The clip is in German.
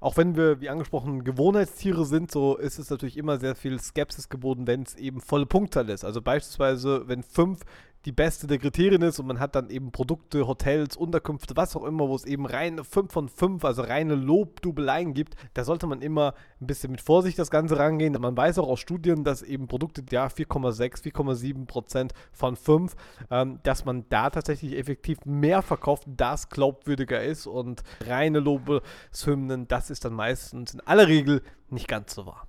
auch wenn wir, wie angesprochen, Gewohnheitstiere sind, so ist es natürlich immer sehr viel Skepsis geboten, wenn es eben volle Punktzahl ist. Also beispielsweise, wenn 5 die beste der Kriterien ist und man hat dann eben Produkte, Hotels, Unterkünfte, was auch immer, wo es eben reine 5 von 5, also reine Lobdubeleien gibt, da sollte man immer ein bisschen mit Vorsicht das Ganze rangehen. Man weiß auch aus Studien, dass eben Produkte, ja, 4,6, 4,7% von 5, dass man da tatsächlich effektiv mehr verkauft, das glaubwürdiger ist, und reine Lobeshymnen, das ist dann meistens in aller Regel nicht ganz so wahr.